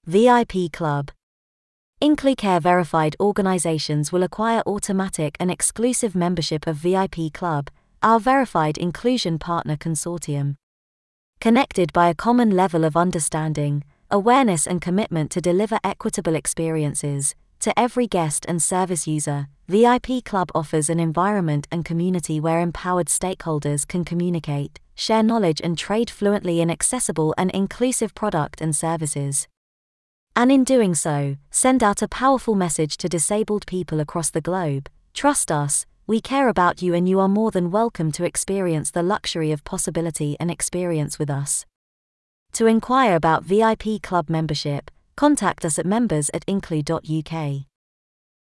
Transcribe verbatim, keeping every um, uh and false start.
V I P Club. IncluCare verified organizations will acquire automatic and exclusive membership of V I P Club, our verified inclusion partner consortium. Connected by a common level of understanding, awareness and commitment to deliver equitable experiences to every guest and service user, V I P Club offers an environment and community where empowered stakeholders can communicate, share knowledge and trade fluently in accessible and inclusive product and services. And in doing so, send out a powerful message to disabled people across the globe: trust us, we care about you and you are more than welcome to experience the luxury of possibility and experience with us. To inquire about V I P Club membership, contact us at members at inclu dot U K.